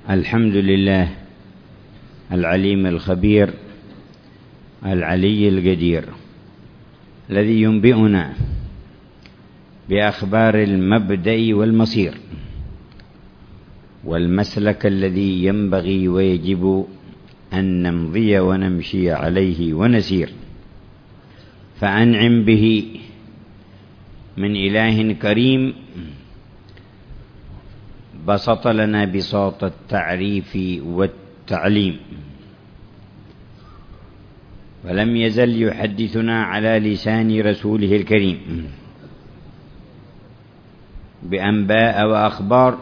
الحمد لله العليم الخبير العلي القدير الذي ينبئنا بأخبار المبدأ والمصير والمسلك الذي ينبغي ويجب أن نمضي ونمشي عليه ونسير، فأنعم به من إله كريم بسط لنا بساط التعريف والتعليم، ولم يزل يحدثنا على لسان رسوله الكريم بأنباء وأخبار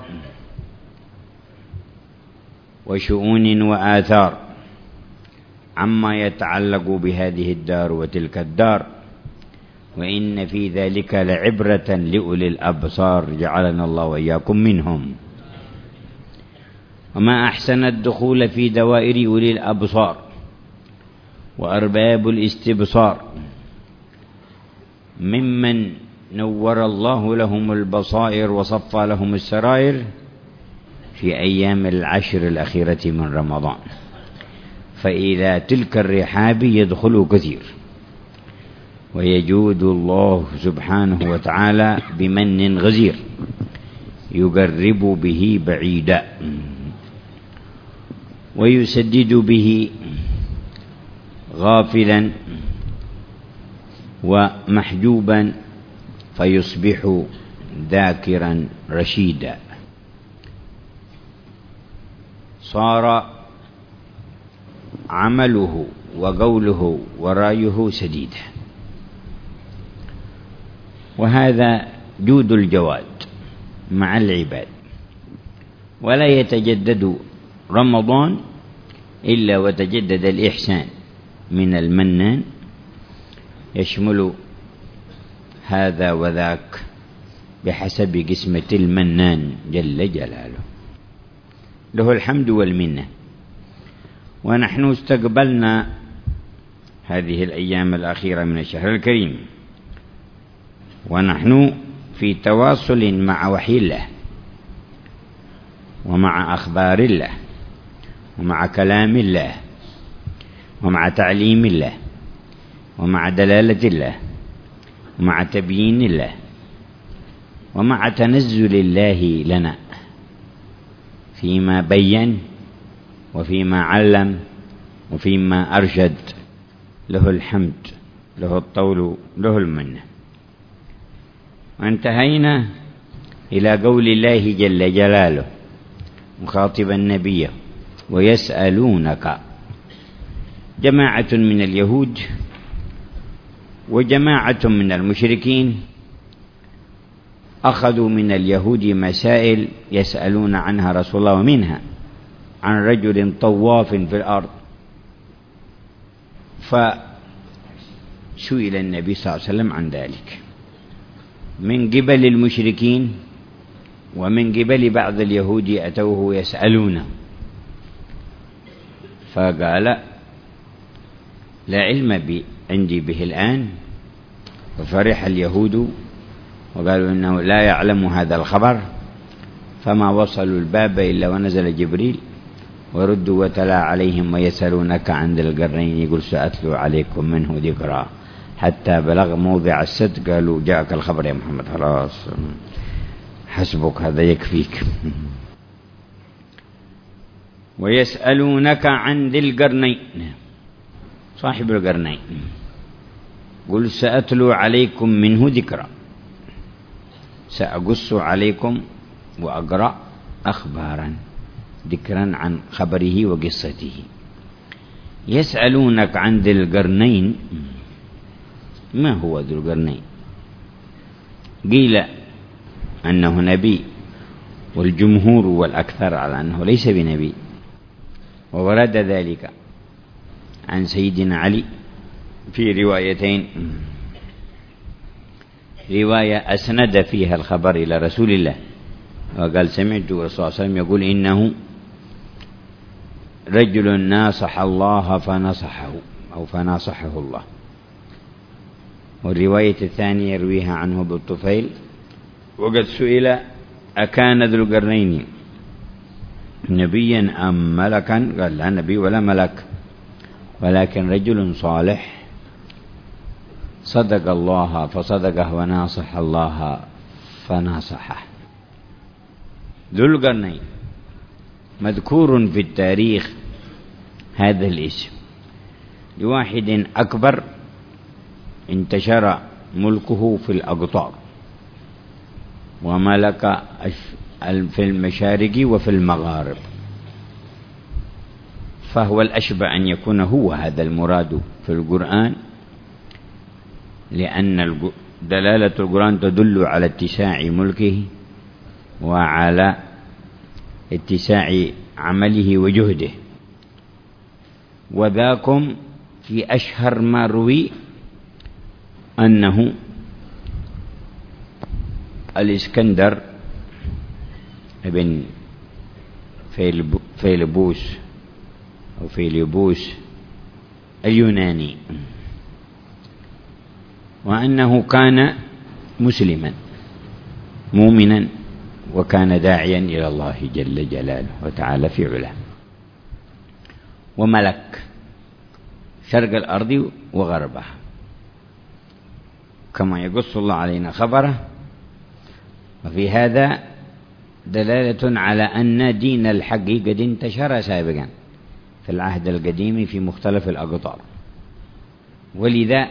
وشؤون وآثار عما يتعلق بهذه الدار وتلك الدار، وإن في ذلك لعبرة لأولي الأبصار جعلنا الله وإياكم منهم. وما أحسن الدخول في دوائر أولي الأبصار وأرباب الاستبصار ممن نور الله لهم البصائر وصفى لهم السرائر في أيام العشر الأخيرة من رمضان، فإلى تلك الرحاب يدخل كثير، ويجود الله سبحانه وتعالى بمن غزير يقرب به بعيدا ويسدد به غافلا ومحجوبا فيصبح ذاكرا رشيدا. صار عمله وقوله ورأيه سديدا، وهذا جود الجواد مع العباد، ولا يتجدد رمضان إلا وتجدد الإحسان من المنان يشمل هذا وذاك بحسب قسمة المنان جل جلاله، له الحمد والمنة. ونحن استقبلنا هذه الأيام الأخيرة من الشهر الكريم ونحن في تواصل مع وحي الله ومع أخبار الله ومع كلام الله ومع تعليم الله ومع دلالة الله ومع تبيين الله ومع تنزل الله لنا فيما بين وفيما علم وفيما أرشد، له الحمد له الطول له المنة. وانتهينا إلى قول الله جل جلاله مخاطبا نبيه: ويسألونك. جماعة من اليهود وجماعة من المشركين أخذوا من اليهود مسائل يسألون عنها رسول الله، ومنها عن رجل طواف في الأرض، فسئل النبي صلى الله عليه وسلم عن ذلك من قبل المشركين ومن قبل بعض اليهود أتوه يسألونه، فقال: لا علم عندي به الآن. وفرح اليهود وقالوا إنه لا يعلم هذا الخبر، فما وصلوا الباب إلا ونزل جبريل وردوا وتلا عليهم: ويسألونك عن ذي القرنين يقول سأتلو عليكم منه ذكرا، حتى بلغ موضع السد قالوا: جاءك الخبر يا محمد، خلاص حسبك هذا يكفيك. ويسألونك عن ذي القرنين، صاحب القرنين، قل سأتلو عليكم منه ذكرا، سأقص عليكم وأقرأ أخبارا ذكرا عن خبره وقصته. يسألونك عن ذي القرنين، ما هو ذو القرنين؟ قيل أنه نبي، والجمهور والأكثر على أنه ليس بنبي، وورد ذلك عن سيدنا علي في روايتين: رواية أسند فيها الخبر إلى رسول الله وقال: سمعت الرسول صلى الله عليه وسلم يقول: إنه رجل ناصح الله فنصحه أو فناصحه الله. والرواية الثانية يرويها عنه بالطفيل وقد سئل: أكان ذو القرنين نبيا أم ملكا؟ قال لا نبي ولا ملك، ولكن رجل صالح صدق الله فصدقه وناصح الله فناصحه. ذو القرنين مذكور في التاريخ هذا الاسم لواحد أكبر انتشر ملكه في الأقطار وملك في المشارق وفي المغارب، فهو الأشبه أن يكون هو هذا المراد في القرآن، لأن دلالة القرآن تدل على اتساع ملكه وعلى اتساع عمله وجهده. وذاكم في أشهر ما روي أنه الإسكندر ابن فيلبوس أو فيلبوس اليوناني، وأنه كان مسلما مؤمنا وكان داعيا إلى الله جل جلاله وتعالى في علاه، وملك شرق الأرض وغربها، كما يقص الله علينا خبره. وفي هذا دلالة على أن دين الحق قد انتشر سابقا في العهد القديم في مختلف الأقطار، ولذا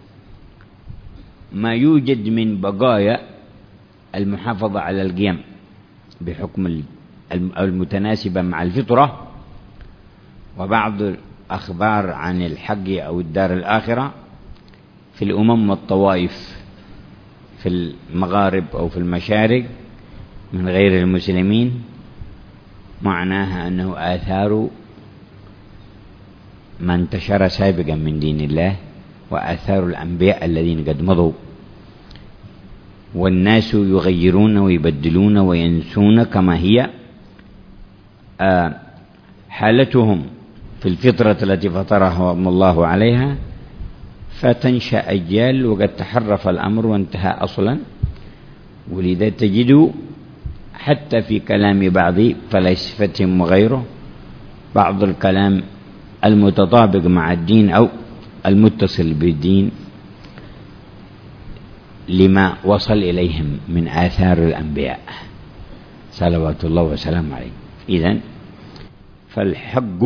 ما يوجد من بقايا المحافظة على القيم بحكم المتناسبة مع الفطرة، وبعض الأخبار عن الحق أو الدار الآخرة في الأمم والطوائف في المغارب أو في المشارق من غير المسلمين، معناها أنه آثار ما انتشر سابقا من دين الله وآثار الأنبياء الذين قد مضوا، والناس يغيرون ويبدلون وينسون كما هي حالتهم في الفطرة التي فطرهم الله عليها، فتنشأ أجيال وقد تحرف الأمر وانتهى أصلا. ولذا تجد حتى في كلام بعض فلاسفتهم وغيره بعض الكلام المتطابق مع الدين أو المتصل بالدين لما وصل إليهم من آثار الأنبياء صلوات الله وسلامه عليهم. إذن فالحق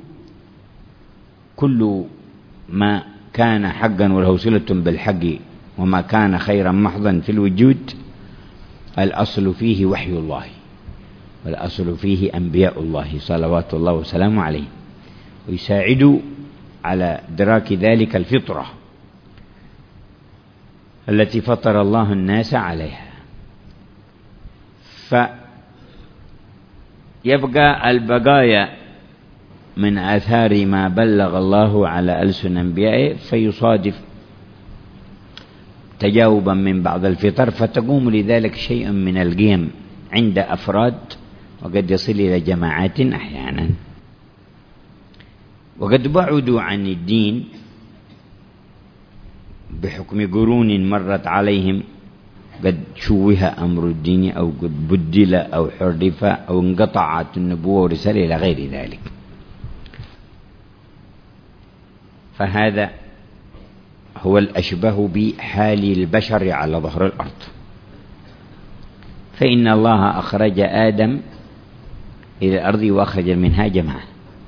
كل ما كان حقا وله صلة بالحق وما كان خيرا محضا في الوجود الأصل فيه وحي الله، والأصل فيه أنبياء الله صلوات الله وسلامه عليه، ويساعد على إدراك ذلك الفطرة التي فطر الله الناس عليها. فيبقى البقايا من آثار ما بلغ الله على ألسن أنبيائه، فيصادف تجاوبا من بعض الفطر، فتقوم لذلك شيء من القيم عند أفراد، وقد يصل إلى جماعات أحيانا، وقد بعدوا عن الدين بحكم قرون مرت عليهم، قد شوه أمر الدين أو قد بدل أو حرف أو انقطعت النبوة والرسالة إلى غير ذلك. فهذا هو الأشبه بحال البشر على ظهر الأرض. فإن الله أخرج آدم إلى الأرض وأخرج منها جماعة.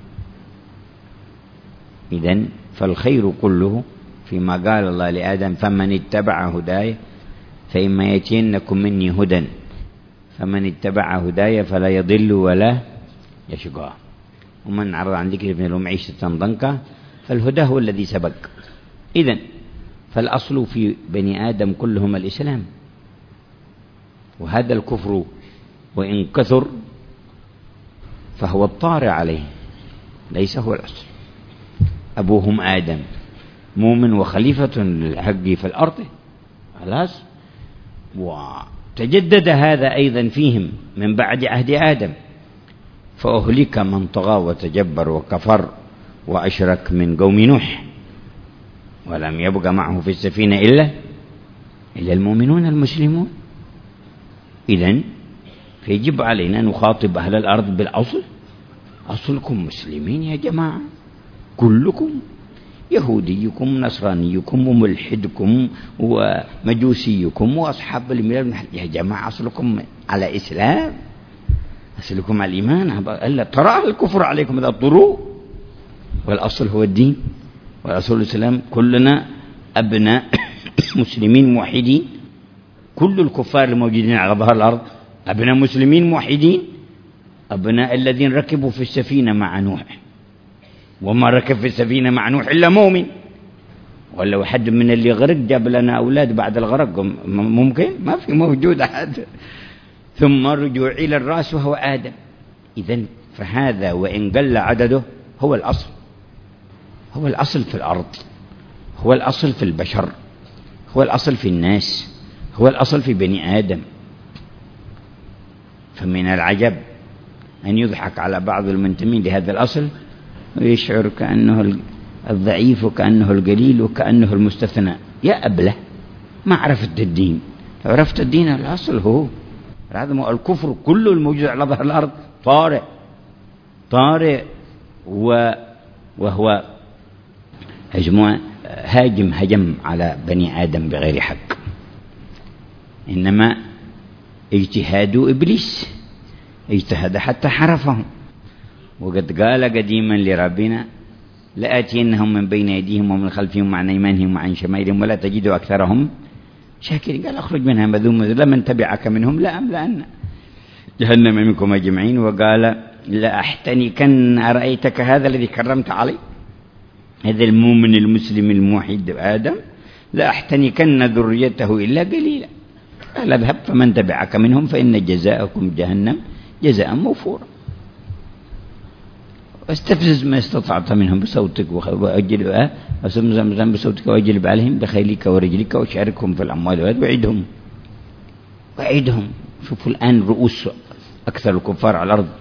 إذن فالخير كله فيما قال الله لآدم: فمن اتبع هداي فإما يأتينكم مني هدى فمن اتبع هداي فلا يضل ولا يشقى ومن عرض عن ذكري فإن له معيشة ضنكا. فالهدى هو الذي سبق. إذن فالأصل في بني آدم كلهم الإسلام، وهذا الكفر وإن كثر فهو الطارئ عليه ليس هو الأصل. أبوهم آدم مؤمن وخليفة للحق في الأرض خلاص، وتجدد هذا أيضا فيهم من بعد عهد آدم، فأهلك من طغى وتجبر وكفر وأشرك من قوم نوح، ولم يبق معه في السفينة إلا المؤمنون المسلمون. إذن فيجب علينا نخاطب أهل الأرض بالأصل أصلكم مسلمين يا جماعة كلكم، يهوديكم نصرانيكم وملحدكم ومجوسيكم وأصحاب الملل يا جماعة أصلكم على إسلام، أصلكم على الإيمان. ألا ترى الكفر عليكم إذا اضطروا، والأصل هو الدين والأصل الإسلام. كلنا أبناء مسلمين موحدين، كل الكفار الموجودين على ظهر الأرض أبناء مسلمين موحدين، أبناء الذين ركبوا في السفينة مع نوح، وما ركب في السفينة مع نوح إلا مؤمن. ولو حد من اللي غرق جاب لنا أولاد بعد الغرق ممكن؟ ما في موجود أحد. ثم رجوع إلى الرأس وهو آدم. إذن فهذا وإن قل عدده هو الأصل، هو الأصل في الأرض، هو الأصل في البشر، هو الأصل في الناس، هو الأصل في بني آدم. فمن العجب أن يضحك على بعض المنتمين لهذا الأصل ويشعر كأنه الضعيف وكأنه القليل وكأنه المستثنى. يا أبله، ما عرفت الدين. لو عرفت الدين الأصل هو هذا الكفر كله الموجود على ظهر الأرض طارئ وهو هاجم على بني آدم بغير حق، إنما اجتهاد إبليس اجتهد حتى حرفهم. وقد قال قديما لربنا لآتينهم من بين أيديهم ومن خلفهم وعن أيمانهم وعن شمائلهم ولا تجد أكثرهم شاكرين. قال اخرج منها مذموما لمن تبعك منهم لأملأن جهنم منكم أجمعين. وقال لأحتنكن أرأيتك هذا الذي كرمت علي، هذا المؤمن المسلم الموحد آدم، لأحتنكن ذريته إلا قليلا. قال اذهب فمن تبعك منهم فإن جزاءكم جهنم جزاء موفورا. واستفزز ما استطعت منهم بصوتك وأجلب بصوتك وأجلب عليهم بخيلك ورجلك وشاركهم في الأموال وعدهم. شوفوا الآن رؤوس أكثر الكفار على الأرض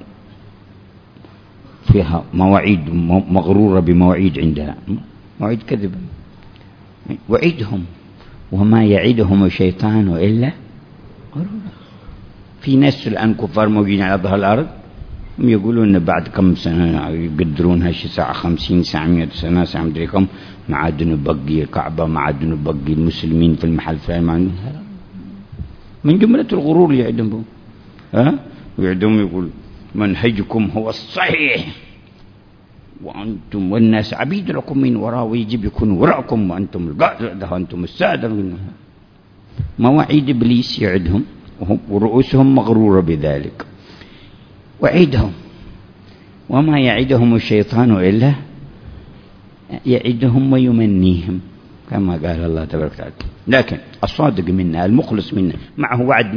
فيها مواعيد مغرورة بمواعيد عندها، مواعيد كذبة. وعدهم وما يعدهم الشيطان إلا غرورا. في ناس الآن كفار موجودين على ظهر الأرض هم يقولون إن بعد كم سنة يقدرونها شي ساعة 50 ساعة 100 سنة ساعة مدري كم ما عاد نبقي الكعبة، ما عاد نبقي المسلمين في المحل فلان. من جملة الغرور اللي يعدهم ويعدهم يقول منهجكم هو الصحيح وأنتم والناس عبيد لكم من وراء ويجب يكون وراءكم وأنتم القادة وأنتم السادة. مواعيد إبليس يعدهم ورؤوسهم مغرورة بذلك. وعدهم وما يعدهم الشيطان إلا يعدهم ويمنيهم كما قال الله تبارك وتعالى. لكن الصادق منا المخلص منا معه وعد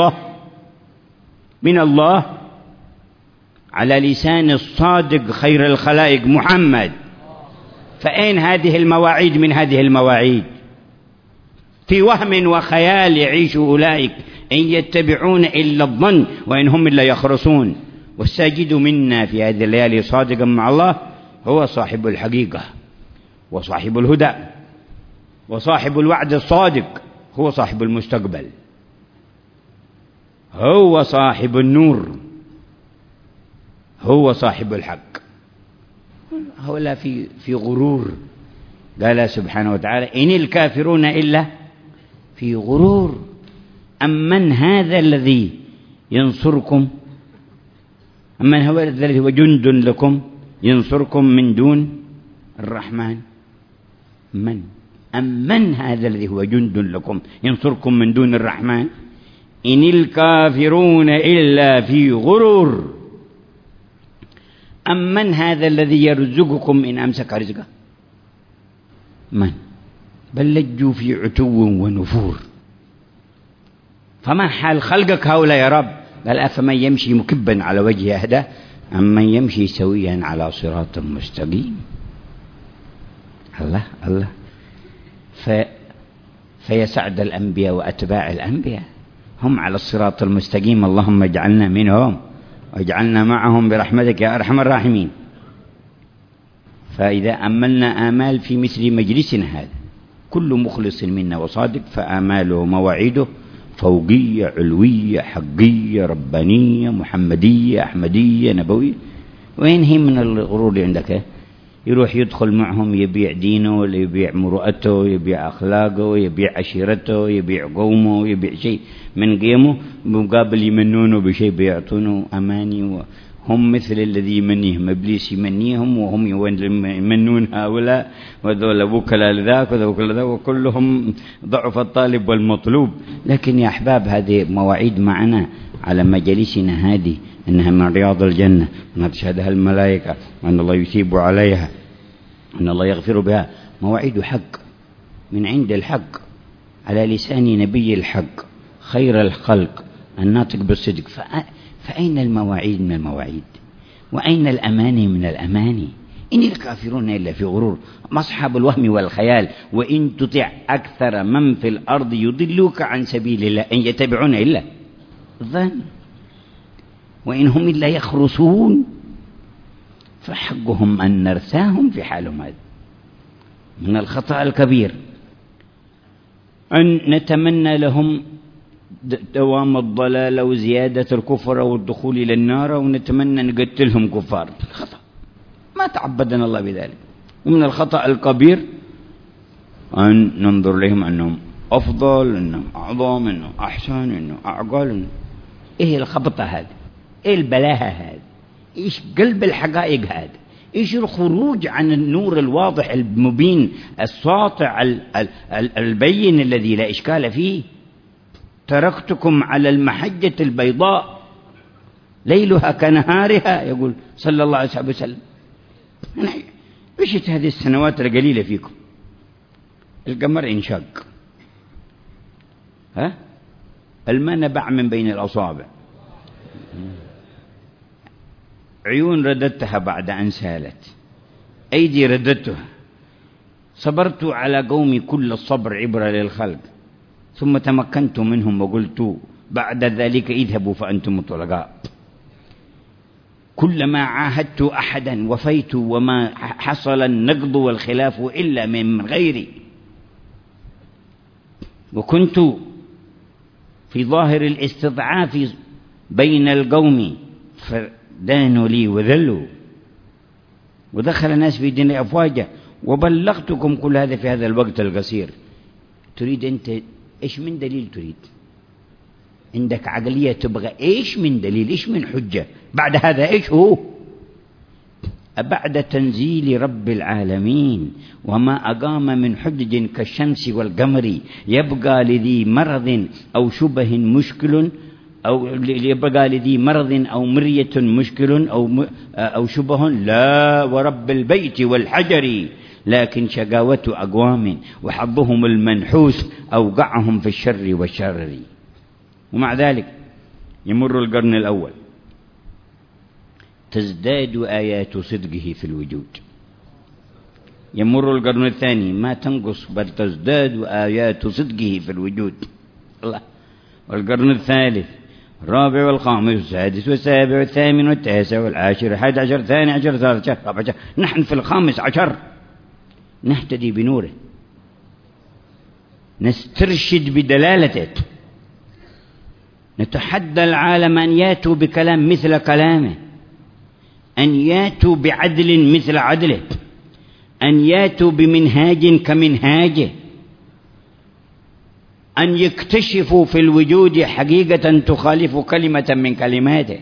من الله على لسان الصادق خير الخلائق محمد. فأين هذه المواعيد من هذه المواعيد؟ في وهم وخيال يعيش أولئك إن يتبعون إلا الظن وإن هم إلا يخرصون. والساجد منا في هذه الليالي صادقا مع الله هو صاحب الحقيقة وصاحب الهدى وصاحب الوعد الصادق، هو صاحب المستقبل، هو صاحب النور، هو صاحب الحق. هؤلاء في غرور. قال سبحانه وتعالى إن الكافرون إلا في غرور. أمن هذا الذي ينصركم، أمن هو الذي هو جند لكم ينصركم من دون الرحمن؟ أمن هذا الذي هو جند لكم ينصركم من دون الرحمن؟ إن الكافرون إلا في غرور. أمن هذا الذي يرزقكم إن أمسك رزقه؟ من؟ بل لجوا في عتو ونفور. فما حال خلقك هؤلاء يا رب؟ قال أفمن يمشي مكبا على وجهه أهدى أم من يمشي سويا على صراط مستقيم. الله فيسعد الأنبياء وأتباع الأنبياء هم على الصراط المستقيم. اللهم اجعلنا منهم واجعلنا معهم برحمتك يا أرحم الراحمين. فإذا أملنا آمال في مثل مجلسنا هذا كل مخلص منا وصادق فآماله مواعيده فوقية علوية حقية ربانية محمدية أحمدية نبوية وين هي من الغرور اللي عندك؟ يروح يدخل معهم يبيع دينه ولا يبيع مروءته، يبيع أخلاقه، يبيع عشيرته، يبيع قومه، يبيع شيء من قيمه مقابل يمنونه بشيء بيعطونه أماني. هم مثل الذي يمنيهم إبليس، يمنيهم وهم يمنون هؤلاء، وذول وكلاء لذاك وذول ذاك، وكلهم ضعف الطالب والمطلوب. لكن يا أحباب هذه مواعيد معنا على مجالسنا هذه، إنها من رياض الجنة، أنها تشهدها الملائكة، وأن الله يثيب عليها، أن الله يغفر بها. مواعيد حق من عند الحق على لسان نبي الحق خير الخلق الناطق بالصدق. فأين المواعيد من المواعيد؟ وأين الأماني من الأماني؟ إن الكافرون إلا في غرور، أصحاب الوهم والخيال. وإن تطع أكثر من في الأرض يضلوك عن سبيل الله إن يتبعون إلا الظن وإن هم إلا يخرصون. فحقهم أن نرثاهم في حالهم هذا. من الخطأ الكبير أن نتمنى لهم دوام الضلال وزيادة الكفر والدخول إلى النار، ونتمنى نقتلهم كفار. خطأ، ما تعبدنا الله بذلك. ومن الخطأ الكبير أن ننظر لهم أنهم أفضل، أنهم أعظم، أنهم أحسن، أنهم أعقل. إيه الخبطة هذا؟ إيه البلاهة هذا؟ إيش قلب الحقائق هذا؟ إيش الخروج عن النور الواضح المبين الساطع البين الذي لا إشكال فيه؟ تركتكم على المحجة البيضاء ليلها كنهارها، يقول صلى الله عليه وسلم. عشت هذه السنوات القليلة فيكم، القمر انشق، الماء نبع من بين الأصابع، عيون رددتها بعد أن سالت، أيدي رددتها، صبرت على قومي كل الصبر عبرة للخلق، ثم تمكنت منهم وقلت بعد ذلك اذهبوا فأنتم الطلقاء. كلما عاهدت أحدا وفيت، وما حصل النقض والخلاف إلا من غيري. وكنت في ظاهر الاستضعاف بين القوم فدانوا لي وذلوا، ودخل الناس في دين أفواجا، وبلغتكم كل هذا في هذا الوقت القصير. تريد أنت إيش من دليل؟ تريد عندك عقلية تبغى إيش من دليل؟ إيش من حجة بعد هذا؟ إيش هو؟ بعد تنزيل رب العالمين وما أقام من حجج كالشمس والقمر يبقى لذي مرض أو شبه مشكل، أو يبقى لذي مرض أو مرية مشكل أو شبه؟ لا، ورب البيت والحجر، لكن شقاوة أقوام وحظهم المنحوس أوقعهم في الشر والشرر. ومع ذلك يمر القرن الأول تزداد آيات صدقه في الوجود، يمر القرن الثاني ما تنقص بل تزداد آيات صدقه في الوجود، الله. والقرن الثالث الرابع والخامس والسادس والسابع والثامن والتاسع والعاشر والحادي عشر الثاني عشر الثالث عشر الرابع عشر، نحن في الخامس عشر نهتدي بنوره، نسترشد بدلالته، نتحدى العالم أن ياتوا بكلام مثل كلامه، أن ياتوا بعدل مثل عدله، أن ياتوا بمنهاج كمنهاجه، أن يكتشفوا في الوجود حقيقة تخالف كلمة من كلماته.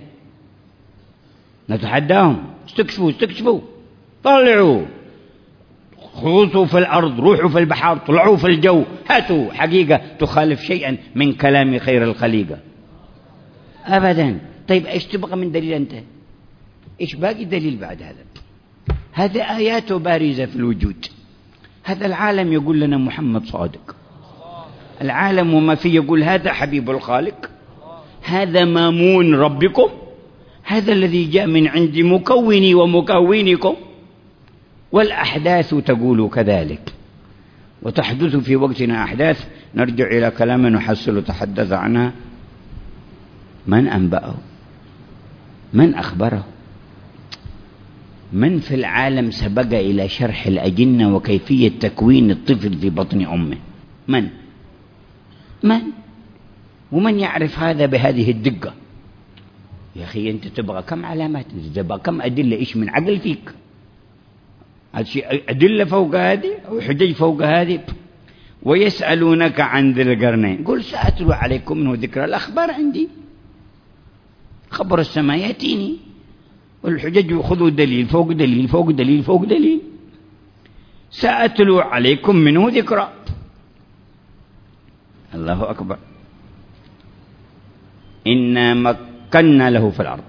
نتحداهم، استكشفوا، طلعوا، خوضوا في الأرض، روحوا في البحر، طلعوا في الجو، هاتوا حقيقة تخالف شيئا من كلام خير الخليقة. أبدا. طيب إيش تبغى من دليل أنت؟ إيش باقي دليل بعد هذا؟ هذه آيات بارزة في الوجود. هذا العالم يقول لنا محمد صادق، العالم وما فيه يقول هذا حبيب الخالق، هذا مامون ربكم، هذا الذي جاء من عند مكوني ومكونكم. والأحداث تقول كذلك، وتحدث في وقتنا أحداث نرجع إلى كلام نحصل تحدث عنها. من أنبأه؟ من أخبره؟ من في العالم سبق إلى شرح الأجنة وكيفية تكوين الطفل في بطن أمه؟ من؟ ومن يعرف هذا بهذه الدقة؟ يا أخي أنت تبغى كم علامات، أنت تبغى كم أدلة، إيش من عقل فيك؟ هذا شيء أدلة فوق هذه أو حجج فوق هذه. ويسألونك عن ذي القرنين قل سأتلو عليكم منه ذكر. الأخبار عندي، خبر السماء يأتيني، والحجج خذوا دليل فوق دليل فوق دليل فوق دليل. سأتلو عليكم منه ذكرى. الله أكبر. إنا مكنا له في الأرض.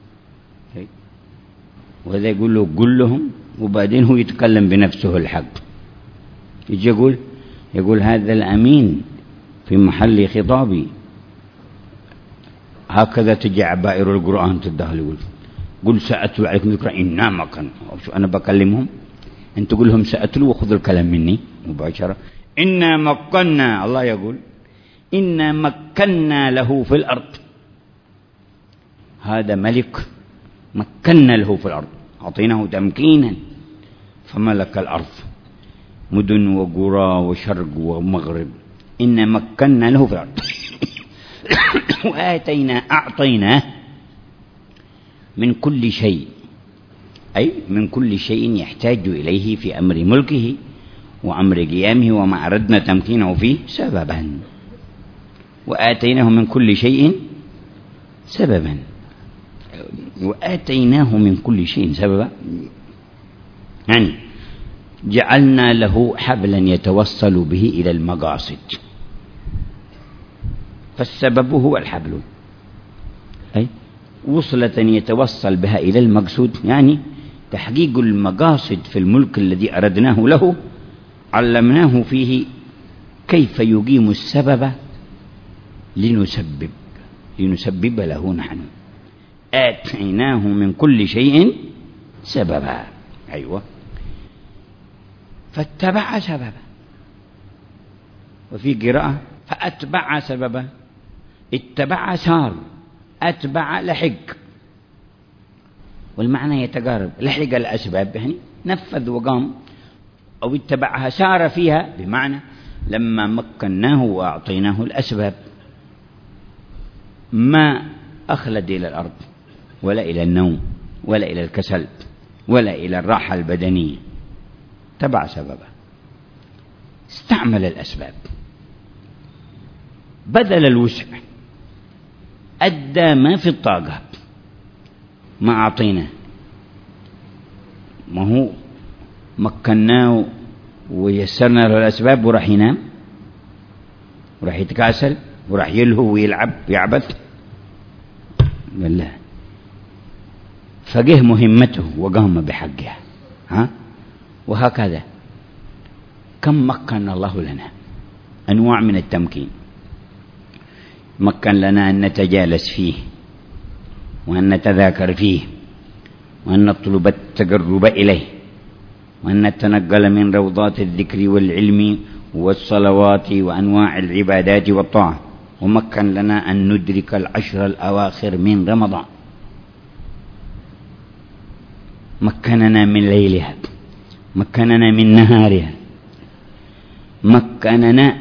وهذا يقول له قل لهم، وبعدين هو يتكلم بنفسه الحق. يجي يقول هذا الأمين في محل خطابي. هكذا تجي عبائر القرآن تدخل يقول قل سأتلو عليكم ذكرى إنا مكنا. أنا بكلمهم، أنت تقول لهم سأتلو وخذوا الكلام مني مباشرة. إنا مكنا، الله يقول إنا مكنا له في الأرض. هذا ملك مكنا له في الأرض، أعطيناه تمكينا فملك الأرض، مدن وقرى وشرق ومغرب. إنا مكنا له في الأرض أعطيناه من كل شيء، أي من كل شيء يحتاج إليه في أمر ملكه وأمر قيامه، وما أردنا تمكينه فيه سببا. وآتيناه من كل شيء سببا، وآتيناه من كل شيء سببا، يعني جعلنا له حبلا يتوصل به إلى المقاصد، فالسبب هو الحبل، أي وصلة يتوصل بها إلى المقصود، يعني تحقيق المقاصد في الملك الذي أردناه له. علمناه فيه كيف يقيم السبب لنسبب له نحن. آتيناه من كل شيء سببا، أيوة، فاتبع سببا. وفي قراءة فأتبع سببا. اتبع سار، أتبع لحق، والمعنى يتقارب. لحق الأسباب يعني نفذ وقام، أو اتبعها سار فيها، بمعنى لما مكناه وأعطيناه الأسباب ما أخلد إلى الأرض ولا إلى النوم ولا إلى الكسل ولا إلى الراحة البدنية. تبع سببه، استعمل الأسباب، بذل الوسع، أدى ما في الطاقة، ما أعطيناه. ما هو مكناه ويسرنا له الأسباب وراح ينام وراح يتكاسل وراح يلهو ويلعب ويعبث؟ لا، فقه مهمته وقام بحقها. وهكذا كم مكن الله لنا أنواع من التمكين. مكن لنا أن نتجالس فيه، وأن نتذاكر فيه، وأن نطلب التقرب إليه، وأن نتنقل من روضات الذكر والعلم والصلوات وأنواع العبادات والطاعة. ومكن لنا أن ندرك العشر الأواخر من رمضان. مكننا من ليلها، مكننا من نهارها، مكننا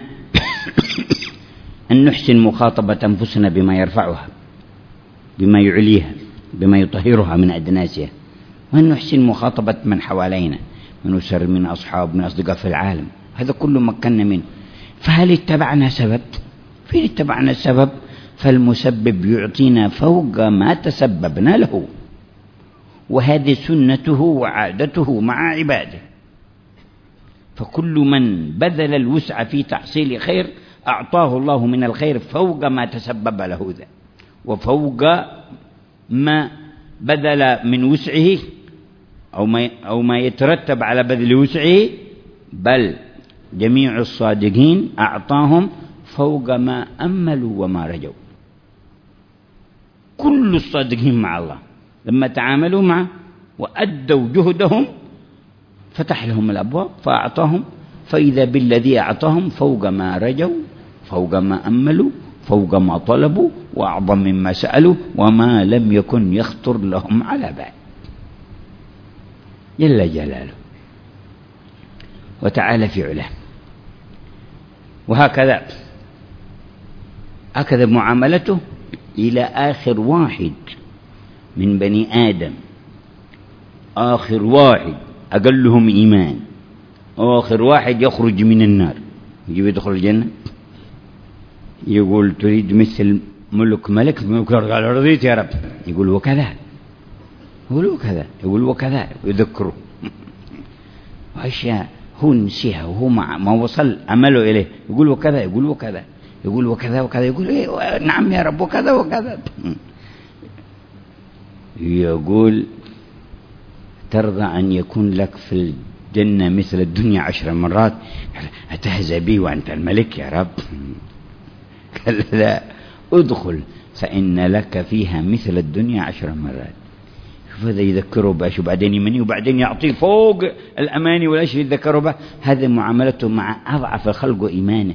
أن نحسن مخاطبة أنفسنا بما يرفعها، بما يعليها، بما يطهرها من أدناسها، وأن نحسن مخاطبة من حوالينا، من أسر، من أصحاب، من أصدقاء في العالم. هذا كله مكننا منه. فهل اتبعنا سبب؟ فين اتبعنا السبب؟ فالمسبب يعطينا فوق ما تسببنا له، وهذه سنته وعادته مع عباده. فكل من بذل الوسع في تحصيل خير أعطاه الله من الخير فوق ما تسبب له ذا، وفوق ما بذل من وسعه أو ما يترتب على بذل وسعه. بل جميع الصادقين أعطاهم فوق ما أملوا وما رجوا. كل الصادقين مع الله لما تعاملوا معه وأدوا جهدهم فتح لهم الأبواب فأعطاهم، فإذا بالذي أعطاهم فوق ما رجوا، فوق ما أملوا، فوق ما طلبوا، وأعظم مما سألوا، وما لم يكن يخطر لهم على بال. جل جلاله وتعالى في علاه. وهكذا معاملته إلى آخر واحد من بني آدم آخر واحد أقلهم إيمان، آخر واحد يخرج من النار يجي يدخل الجنة، يقول تريد مثل ملك ملك قال رضيت يا رب، يقول وكذا، يقول وكذا، يقول وكذا، يذكره أشياء هو نسيها وهو ما وصل أمله إليه، يقول وكذا، يقول وكذا، يقول وكذا وكذا، يقول إيه نعم يا رب وكذا وكذا. يقول ترضى أن يكون لك في الجنة مثل الدنيا 10 مرات؟ أتهزأ بي وأنت الملك يا رب؟ قال لا، ادخل فإن لك فيها مثل الدنيا 10 مرات. فهذا يذكره باش وبعدين يمني وبعدين يعطيه فوق الأماني والأشياء يذكره به. هذه معاملته مع أضعف الخلق إيمانا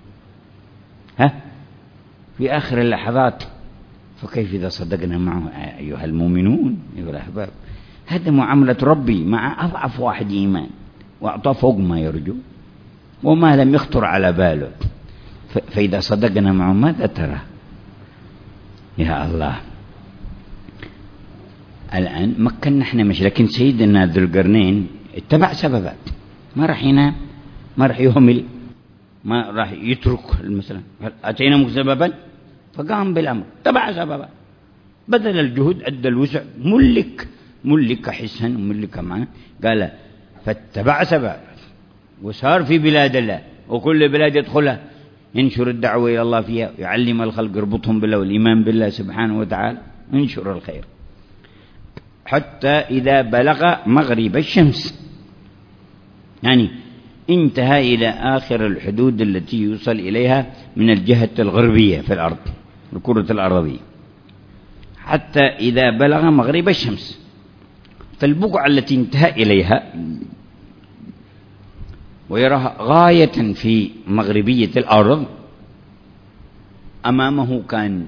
في آخر اللحظات. فكيف إذا صدقنا معه أيها المؤمنون أيها الأحباب؟ هذه معاملة ربي مع أضعف واحد إيمان، وأعطاه فوق ما يرجو وما لم يخطر على باله. فإذا صدقنا معه ماذا ترى؟ يا الله. الآن مكنا احنا مش، لكن سيدنا ذو القرنين اتبع سببات، ما راح ينام، ما راح يهمل، ما راح يترك المسألة. أتينا سببا فقام بالأمر، تبع سببا، بدل الجهد أدى الوسع، ملك حسا وملك معنا، قال فاتبع سببا وصار في بلاد الله، وكل بلاد يدخلها ينشر الدعوة إلى الله فيها، يعلم الخلق، يربطهم بالله والإيمان بالله سبحانه وتعالى، ينشر الخير. حتى إذا بلغ مغرب الشمس، يعني انتهى إلى آخر الحدود التي يوصل إليها من الجهة الغربية في الأرض، الكرة الأرضية، حتى إذا بلغ مغرب الشمس. فالبقعة التي انتهى إليها ويراها غاية في مغربية الأرض، أمامه كان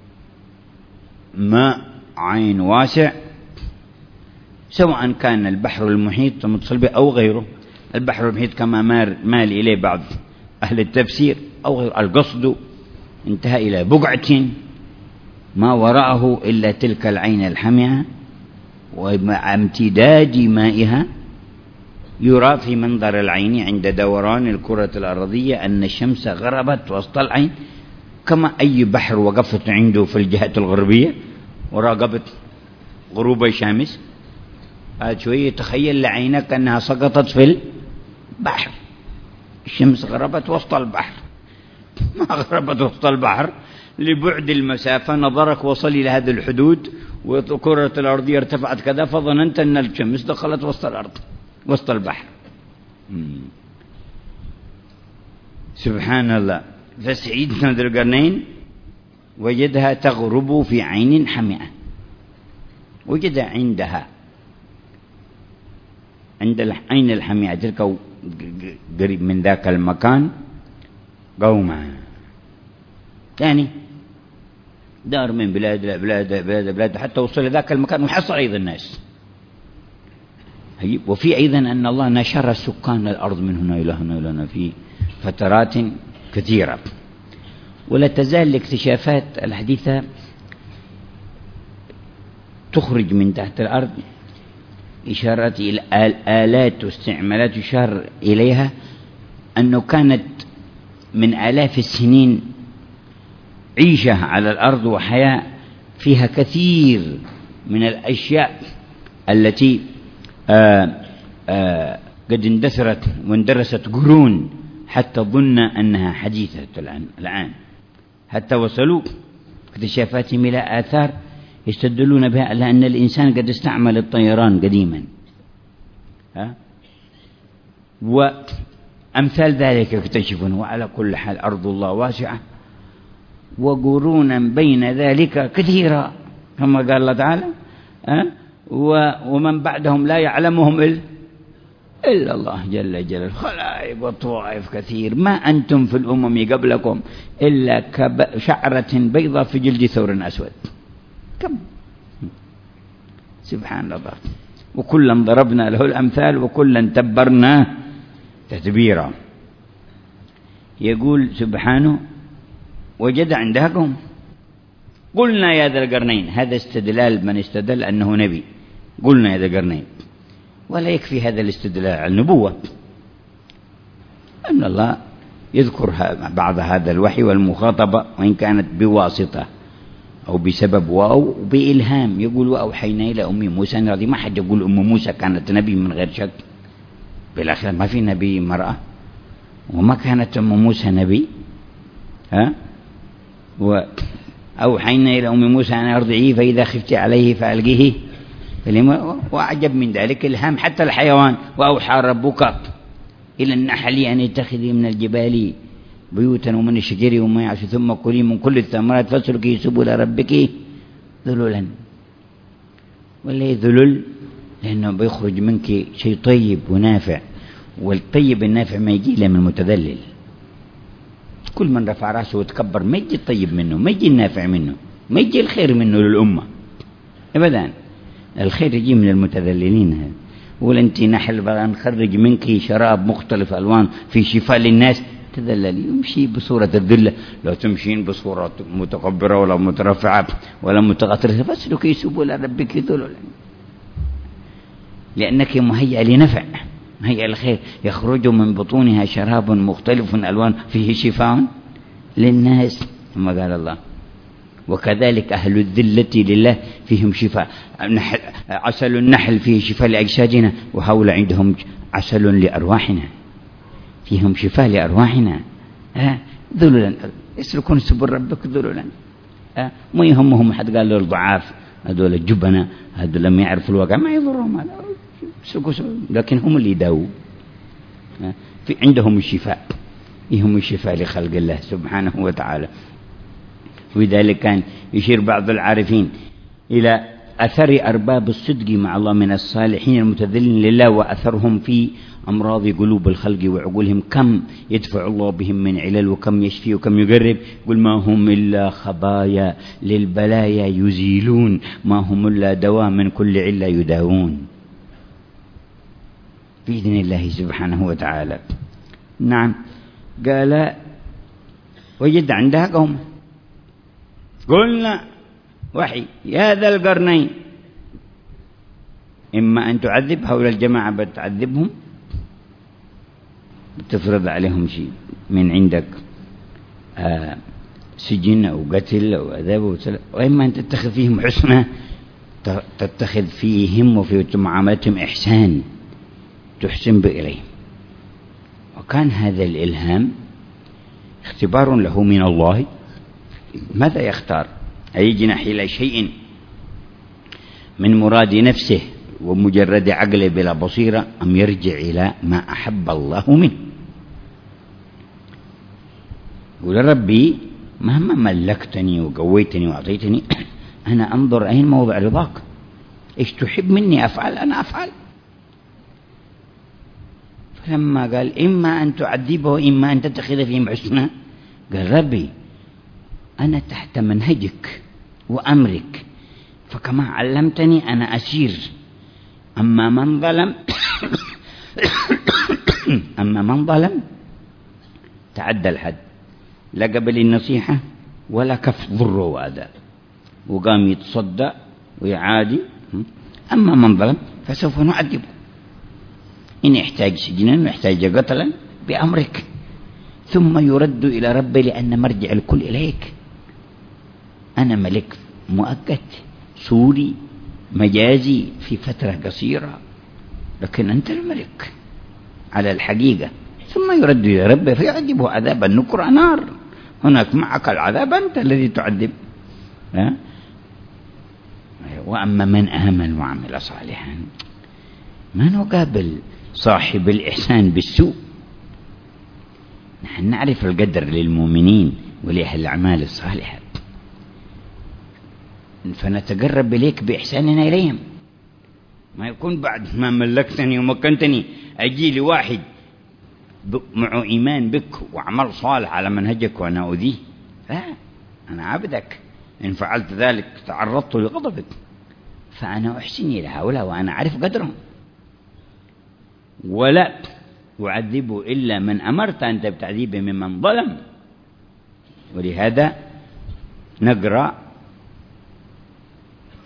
ماء عين واسع، سواء كان البحر المحيط متصل به أو غيره. البحر المحيط كما مال إليه بعض أهل التفسير أو غيره. القصد انتهى إلى بقعة ما وراءه إلا تلك العين الحمئة، ومع امتداد مائها يرى في منظر العين عند دوران الكرة الأرضية أن الشمس غربت وسط العين، كما أي بحر وقفت عنده في الجهة الغربية وراقبت غروب الشمس. هذا شوية تخيل لعينك أنها سقطت في البحر، الشمس غربت وسط البحر، ما غربت وسط البحر، لبعد المسافة نظرك وصل إلى هذه الحدود والكرة الأرضية ارتفعت كذا، فظننت أن الشمس دخلت وسط الأرض وسط البحر. سبحان الله. فسيدنا ذو القرنين وجدها تغرب في عين حمئة، وجد عندها عند العين الحمئة تلك قريب من ذاك المكان قوما، يعني دار من بلاد بلاد بلاد بلاد حتى وصل لذاك المكان وحصل أيضا الناس. وفي أيضا أن الله نشر سكان الأرض من هنا إلى هنا إلى هنا في فترات كثيرة. ولا تزال الاكتشافات الحديثة تخرج من تحت الأرض إشارات إلى آلات واستعمالات يشار إليها أنه كانت من آلاف السنين عيشة على الأرض وحياة فيها كثير من الأشياء التي قد اندثرت واندرست قرون حتى ظن أنها حديثة الآن، حتى وصلوا اكتشافاتهم إلى آثار يستدلون بها على أن الإنسان قد استعمل الطيران قديما، وأمثال ذلك يكتشفون. وعلى كل حال أرض الله واسعة وقرونا بين ذلك كثيرة كما قال الله تعالى، ومن بعدهم لا يعلمهم إلا الله جل جلاله، خلائق وطوائف كثير، ما أنتم في الأمم قبلكم إلا كشعرة بيضاء في جلد ثور أسود. كم سبحان الله. وكلا ضربنا له الأمثال وكلا تبرناه تتبيرا. يقول سبحانه وجد عندها قوم قلنا يا ذا القرنين، هذا استدلال من استدل أنه نبي، قلنا يا ذا القرنين، ولا يكفي هذا الاستدلال على النبوة، أن الله يذكر بعض هذا الوحي والمخاطبة وإن كانت بواسطة أو بسبب واو بإلهام، يقول وأوحينا إلى أم موسى، ما حد يقول أم موسى كانت نبي من غير شك، بالآخر ما في نبي مرأة، وما كانت أم موسى نبي، وأوحينا إلى أم موسى أن أرضعيه فإذا خفت عليه فألقيه، وأعجب من ذلك إلهام حتى الحيوان، وأوحى ربك إلى النحل أن اتخذي من الجبال بيوتا ومن الشجر وما يعش ثم كلي من كل الثمرات فاسلكي سبل ربك ذللا. ولا ذلل لأنه بيخرج منك شيء طيب ونافع، والطيب النافع ما يجي إلا من المتذلل. كل من رفع رأسه وتكبر ما يجي الطيب منه، ما يجي النافع منه، ما يجي الخير منه للأمة أبدا. الخير يجي من المتذللين. هذا ولا أنت نحل بقى نخرج منك شراب مختلف ألوان في شفاء للناس، تذللي يمشي بصورة الذلة، لو تمشين بصورة متكبرة ولا مترفعة ولا متغطرة فاسلكي سبل ربك ذللا، لأنك مهيئة لنفع، مهيئة للخير، يخرج من بطونها شراب مختلف ألوان فيه شفاء للناس، ثم قال الله وكذلك أهل الذلة لله فيهم شفاء. عسل النحل فيه شفاء لأجسادنا، وهؤلاء عندهم عسل لأرواحنا، فيهم شفاء لأرواحنا. ذللا يسلكون سبل ربك ذللا. ما يهمهم حد قال له الضعاف، هذول الجبنة، هذول لم يعرفوا الواقع ما يضرهم، لكن هم اللي يداووا، في عندهم الشفاء، يهم الشفاء لخلق الله سبحانه وتعالى. ولذلك كان يشير بعض العارفين إلى أثر أرباب الصدق مع الله من الصالحين المتذلين لله، وأثرهم في أمراض قلوب الخلق وعقولهم، كم يدفع الله بهم من علل وكم يشفي وكم يقرب. قل ما هم إلا خبايا للبلايا يزيلون، ما هم إلا دواء من كل علة يداوون بإذن الله سبحانه وتعالى. نعم، قال وجد عندها قوم قلنا وحي يا ذا القرنين إما أن تعذب هؤلاء الجماعة، بتعذبهم بتفرض عليهم شيء من عندك، سجن أو قتل أو عذاب، وإما أن تتخذ فيهم حسنة، تتخذ فيهم وفي معاملتهم إحسان، تحسن إليهم. وكان هذا الإلهام اختبار له من الله، ماذا يختار؟ أيجنح إلى شيء من مراد نفسه ومجرد عقله بلا بصيرة، أم يرجع إلى ما أحب الله منه؟ يقول ربي مهما ملكتني وقويتني وأعطيتني، أنا أنظر أين موضع رضاك، إيش تحب مني أفعل أنا أفعل. فلما قال إما أن تعذبه وإما أن تتخذ فيهم حسنا، قال ربي أنا تحت منهجك وأمرك، فكما علمتني أنا أسير. أما من ظلم أما من ظلم تعدى الحد، لا قبل النصيحة ولا كف ضره وأذى، وقام يتصدى ويعادي. أما من ظلم فسوف نعذبه، إن يحتاج سجنا ويحتاج قتلا بأمرك، ثم يرد إلى ربي لأن مرجع الكل إليك. أنا ملك مؤقت سوري مجازي في فترة قصيرة، لكن أنت الملك على الحقيقة. ثم يرد إلى ربه فيعذبه عذابا نكرا نار، هناك معك العذاب، أنت الذي تعذب. وأما من آمن وعمل صالحا، ما نقابل صاحب الإحسان بالسوء. نحن نعرف القدر للمؤمنين ولأهل الأعمال الصالحة، فنتقرب إليك بإحساننا إليهم. ما يكون بعد ما ملكتني ومكنتني أجي لي واحد معه إيمان بك وعمل صالح على منهجك وأنا أذيه. لا، أنا عبدك، إن فعلت ذلك تعرضت لغضبك، فأنا أحسن إلى هؤلاء وأنا أعرف قدرهم، ولا أعذب إلا من أمرت أنت بتعذيبه ممن ظلم. ولهذا نقرأ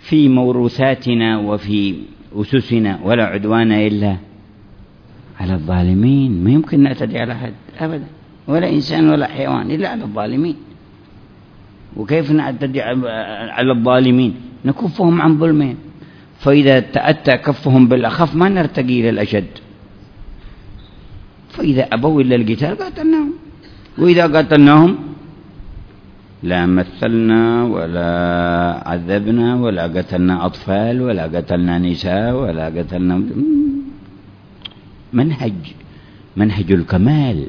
في موروثاتنا وفي أسسنا، ولا عدوان إلا على الظالمين. ما يمكن نعتدي على أحد أبدا، ولا إنسان ولا حيوان، إلا على الظالمين. وكيف نعتدي على الظالمين؟ نكفهم عن ظلمهم، فإذا تأتى كفهم بالأخف ما نرتقي إلى الأشد. فإذا أبوا إلا القتال قاتلناهم، وإذا قاتلناهم لا مثلنا ولا عذبنا ولا قتلنا أطفال ولا قتلنا نساء ولا قتلنا. منهج الكمال،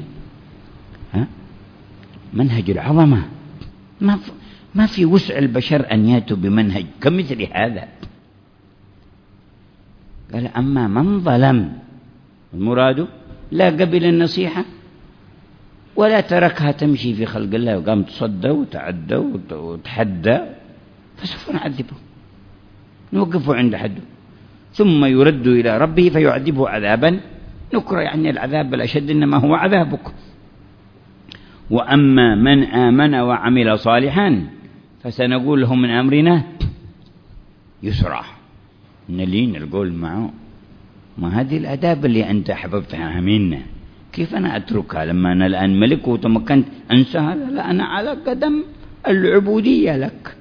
منهج العظمة. ما في وسع البشر أن يأتوا بمنهج كمثل هذا. قال أما من ظلم، المراد لا قبل النصيحة ولا تركها تمشي في خلق الله وقام تصدى وتعدى وتحدى، فسوف نعذبه، نوقفه عند حده، ثم يرد إلى ربه فيعذبه عذابا نكرا، يعني العذاب الأشد إنما هو عذابك. وأما من آمن وعمل صالحا فسنقول له من أمرنا يسرا، نلين القول معه. ما هذه الآداب اللي أنت أحببتها منا، كيف أنا أتركها لما أنا الآن ملك وتمكنت أنسى هذا؟ لا، أنا على قدم العبودية لك.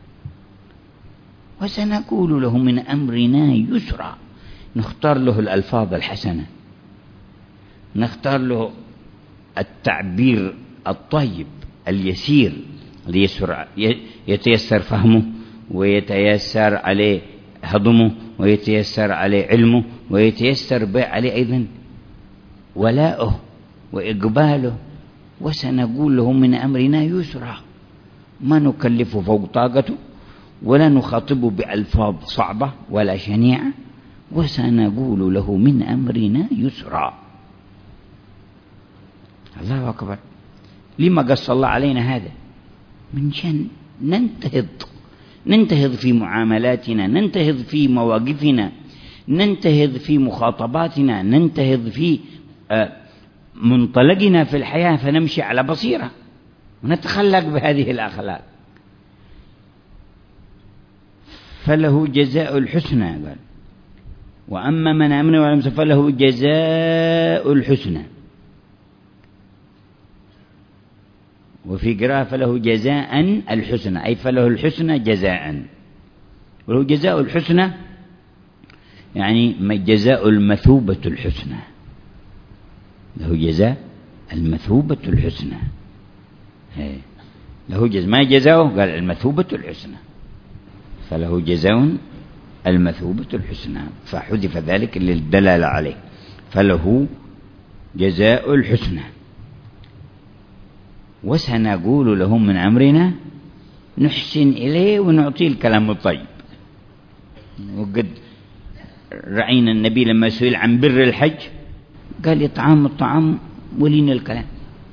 وسنقول له من أمرنا يسرا، نختار له الألفاظ الحسنة، نختار له التعبير الطيب اليسير ليسر يتيسر فهمه ويتيسر عليه هضمه ويتيسر عليه علمه ويتيسر عليه أيضا ولاؤه وإقباله. وسنقول له من أمرنا يسرا، ما نكلفه فوق طاقته ولا نخاطبه بألفاظ صعبة ولا شنيعة، وسنقول له من أمرنا يسرا. الله أكبر. لما قص الله علينا هذا؟ من شأن ننتهض في معاملاتنا، ننتهض في مواقفنا، ننتهض في مخاطباتنا، ننتهض في منطلقنا في الحياة، فنمشي على بصيرة ونتخلق بهذه الأخلاق. فله جزاء الحسنى، قال وأما من آمن وعمل صالحا فله جزاء الحسنى، وفي قراءة فله جزاء الحسنى، أي فله الحسنى جزاء. وله جزاء الحسنى يعني جزاء المثوبة الحسنى، له جزاء المثوبة الحسنى. له جزاء، ما جزاؤه؟ قال المثوبة الحسنى، فله جزاء المثوبة الحسنى، فحذف ذلك للدلالة عليه، فله جزاء الحسنى. وسنقول له من أمرنا، نحسن إليه ونعطيه الكلام الطيب. وقد رأينا النبي لما سئل عن بر الحج قال إطعام الطعام ولين الكلام،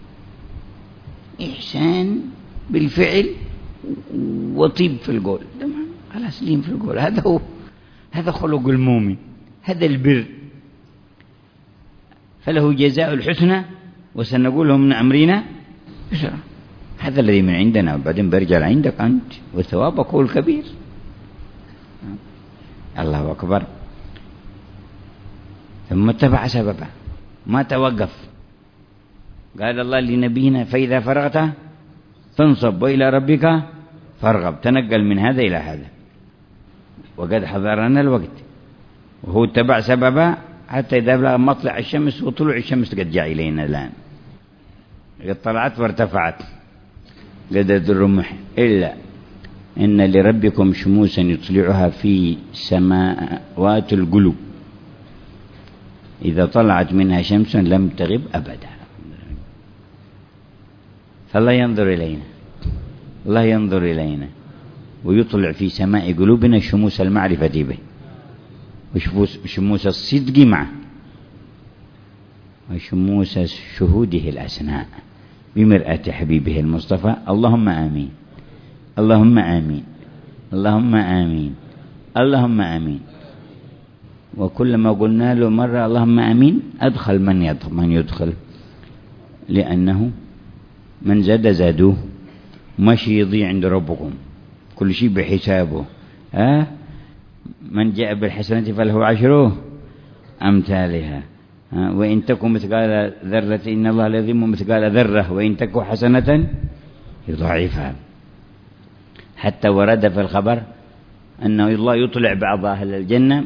إحسان بالفعل وطيب في القول، تمام، خلاص لين في القول. هذا خلق المؤمن، هذا البر. فله جزاء الحسنى وسنقول له من أمرنا يسرا. هذا الذي من عندنا، وبعدين برجع عندك أنت، وثوابك هو الكبير. الله أكبر. ثم اتبع سببه، ما توقف. قال الله لنبينا فإذا فرغت فانصب وإلى ربك فارغب، تنقل من هذا إلى هذا. وقد حضرنا الوقت، وهو اتبع سببه حتى إذا بلغ مطلع الشمس وطلوع الشمس قد جاء إلينا الآن، قد طلعت وارتفعت قدد الرمح، إلا إن لربكم شموسا يطلعها في سماوات القلوب، إذا طلعت منها شمس لم تغب أبدا. فالله ينظر إلينا، الله ينظر إلينا ويطلع في سماء قلوبنا شموس المعرفة به وشموس الصدق معه وشموس شهوده الأسناء بمرآة حبيبه المصطفى. اللهم آمين، اللهم آمين، اللهم آمين، اللهم آمين. وكلما قلنا له مرة اللهم آمين أدخل من يدخل، لأنه من زاد زادوه، ماشي يضيع عند ربكم، كل شيء بحسابه. من جاء بالحسنة فله 10 أمثالها، وإن تكن مثقال ذرة إن الله لا يظلم مثقال ذرة وإن تكن حسنة يضاعفها. حتى ورد في الخبر أنه الله يطلع بعض أهل الجنة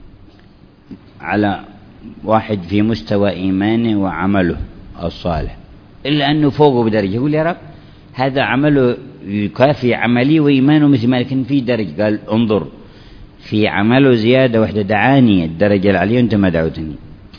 على واحد في مستوى إيمانه وعمله الصالح، إلا أنه فوقه بدرجة، يقول يا رب هذا عمله يكافي عملي وإيمانه مثل ما، لكن في درجة. قال انظر في عمله زيادة واحدة، دعاني الدرجة العليا وأنت ما دعوتني.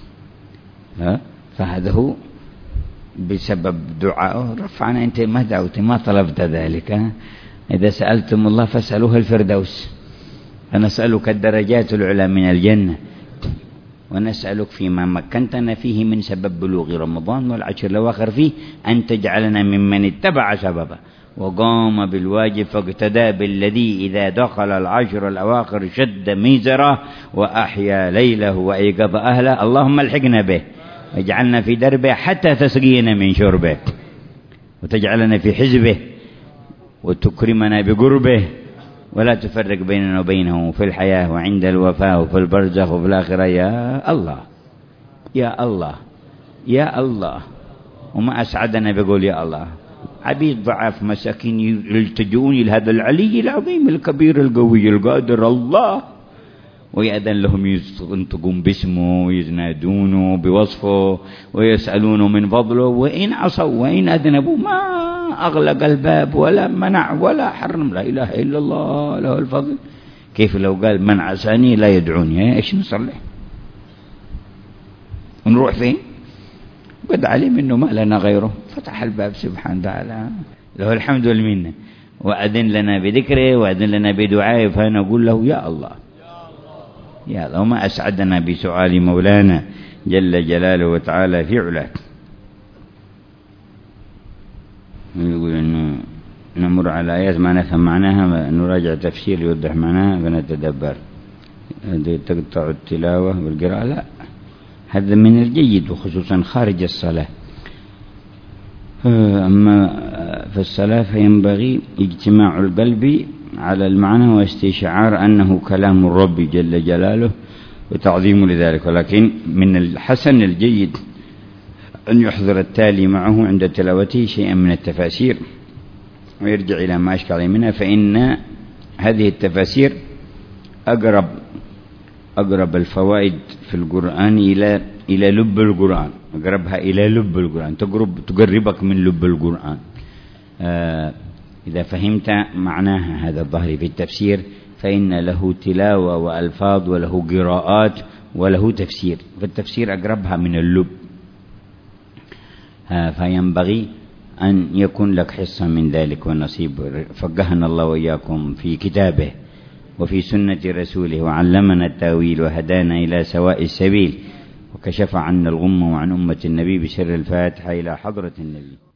فهذا هو بسبب دعائه رفعنا. أنت ما دعوتني، ما طلبت ذلك. إذا سألتم الله فاسألوه الفردوس، فنسألك الدرجات العلى من الجنة، ونسألك فيما مكنتنا فيه من سبب بلوغ رمضان والعشر الأواخر فيه أن تجعلنا ممن اتبع سببه وقام بالواجب فاقتدى بالذي إذا دخل العشر الأواخر شد ميزره وأحيا ليله وأيقظ أهله. اللهم الحقنا به واجعلنا في دربه حتى تسقينا من شربه، وتجعلنا في حزبه، وتكرمنا بقربه، ولا تفرق بيننا وبينه في الحياة وعند الوفاة وفي البرزخ وفي الآخرة. يا الله يا الله يا الله. وما أسعدنا بقول يا الله. عبيد ضعاف مساكين يلتجؤون إلى هذا العلي العظيم الكبير القوي القادر الله، ويأذن لهم ينطقون باسمه وينادونه بوصفه ويسألونه من فضله، وإن عصوا وإن أذنبوا ما أغلق الباب ولا منع ولا حرم. لا إله إلا الله له الفضل. كيف لو قال من عصاني لا يدعوني، إيش نصلح ونروح فين؟ قد علم إنه ما لنا غيره، فتح الباب سبحانه وتعالى له الحمد والمنة، وأذن لنا بذكره وأذن لنا بدعائه، فنقول له يا الله يا الله. وما أسعدنا بسؤال مولانا جل جلاله وتعالى في علاه. يقول إنه نمر على آيات ما نفهم معناها، نراجع تفسير يوضح معناها فنتدبر. تقطع التلاوة والقراءة لا، هذا من الجيد، وخصوصا خارج الصلاة. أما في الصلاة فينبغي اجتماع القلب على المعنى واستشعار أنه كلام الرب جل جلاله وتعظيم لذلك. ولكن من الحسن الجيد أن يحضر التالي معه عند تلاوته شيئا من التفاسير ويرجع إلى ما أشكل عليه منها، فإن هذه التفاسير أقرب الفوائد في القرآن إلى لب القرآن، أقربها إلى لب القرآن، تقربك من لب القرآن. إذا فهمت معناها هذا الظاهر في التفسير فإن له تلاوة وألفاظ وله قراءات وله تفسير، فالتفسير أقربها من اللب. فينبغي أن يكون لك حصة من ذلك ونصيب. فقهنا الله وإياكم في كتابه وفي سنة رسوله، وعلمنا التاويل وهدانا إلى سواء السبيل، وكشف عنا الغم وعن أمة النبي بسر الفاتحة إلى حضرة النبي.